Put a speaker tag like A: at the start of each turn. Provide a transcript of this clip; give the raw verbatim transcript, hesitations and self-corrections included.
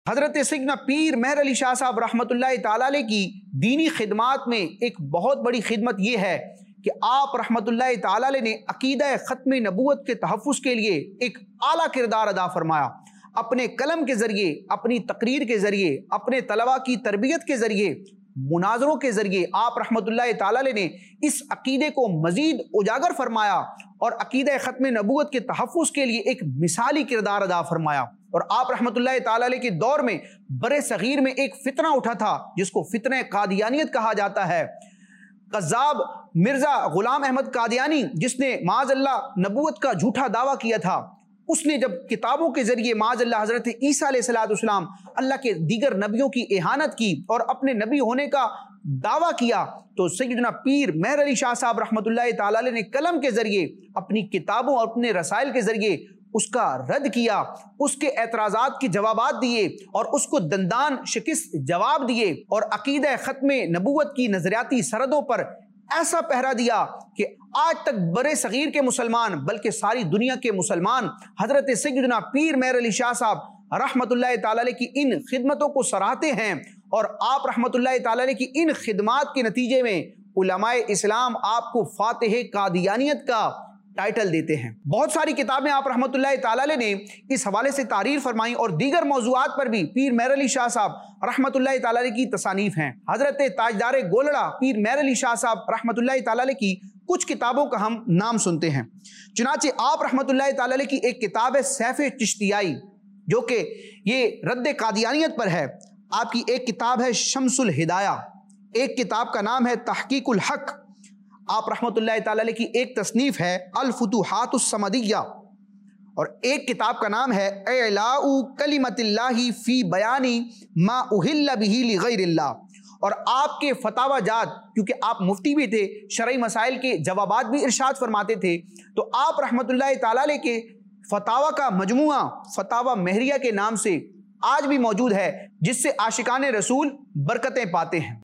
A: حضرت سیدنا پیر مہر علی شاہ صاحب رحمۃ اللہ تعالی علیہ کی دینی خدمات میں ایک بہت بڑی خدمت یہ ہے کہ آپ رحمۃ اللہ تعالی علیہ نے عقیدہ ختم نبوت کے تحفظ کے لیے ایک اعلیٰ کردار ادا فرمایا۔ اپنے قلم کے ذریعے، اپنی تقریر کے ذریعے، اپنے طلباء کی تربیت کے ذریعے، مناظروں کے ذریعے آپ رحمۃ اللہ تعالی علیہ نے اس عقیدے کو مزید اجاگر فرمایا اور عقیدہ ختم نبوت کے تحفظ کے لیے ایک مثالی کردار ادا فرمایا۔ اور آپ رحمۃ اللہ تعالی علیہ کے دور میں برے صغیر میں ایک فتنہ اٹھا تھا جس کو فتنہ قادیانیت کہا جاتا ہے۔ قذاب مرزا غلام احمد قادیانی جس نے معاذ اللہ نبوت کا جھوٹا دعویٰ کیا تھا، اس نے جب کتابوں کے ذریعے معاذ اللہ حضرت عیسیٰ علیہ السلام اللہ کے دیگر نبیوں کی اہانت کی اور اپنے نبی ہونے کا دعویٰ کیا، تو سیدنا پیر مہر علی شاہ صاحب رحمۃ اللہ تعالی علیہ نے قلم کے ذریعے، اپنی کتابوں اور اپنے رسائل کے ذریعے اس کا رد کیا، اس کے اعتراضات کی جوابات دیے اور اس کو دندان شکست جواب دیے، اور عقیدہ ختم نبوت کی نظریاتی سرحدوں پر ایسا پہرا دیا کہ آج تک برے صغیر کے مسلمان بلکہ ساری دنیا کے مسلمان حضرت سیدنا پیر مہر علی شاہ صاحب رحمۃ اللہ تعالی علیہ کی ان خدمتوں کو سراہتے ہیں، اور آپ رحمۃ اللہ تعالی علیہ کی ان خدمات کے نتیجے میں علماء اسلام آپ کو فاتح قادیانیت کا ٹائٹل دیتے ہیں۔ بہت ساری کتابیں آپ رحمۃ اللہ تعالی علیہ نے اس حوالے سے تحریر فرمائیں اور دیگر موضوعات پر بھی پیر مہر علی شاہ صاحب رحمۃ اللہ تعالی علیہ کی تصانیف ہیں۔ حضرت تاجدار گولڑا پیر مہر علی شاہ صاحب رحمۃ اللہ تعالی علیہ کی کچھ کتابوں کا ہم نام سنتے ہیں۔ چنانچہ آپ رحمۃ اللہ تعالی علیہ کی ایک کتاب ہے سیف چشتیائی، جو کہ یہ رد قادیانیت پر ہے۔ آپ کی ایک کتاب ہے شمس الہدایہ، ایک کتاب کا نام ہے تحقیق الحق۔ آپ رحمۃ اللہ تعالی علیہ کی ایک تصنیف ہے الفتوحات الصمدیہ، اور ایک کتاب کا نام ہے اعلاء کلمت اللہ فی بیان ما اہل بہ لغیر اللہ۔ اور آپ کے فتاوی جات، کیونکہ آپ مفتی بھی تھے، شرعی مسائل کے جوابات بھی ارشاد فرماتے تھے، تو آپ رحمۃ اللہ تعالی علیہ کے فتاوی کا مجموعہ فتاوی مہریہ کے نام سے آج بھی موجود ہے، جس سے عاشقان رسول برکتیں پاتے ہیں۔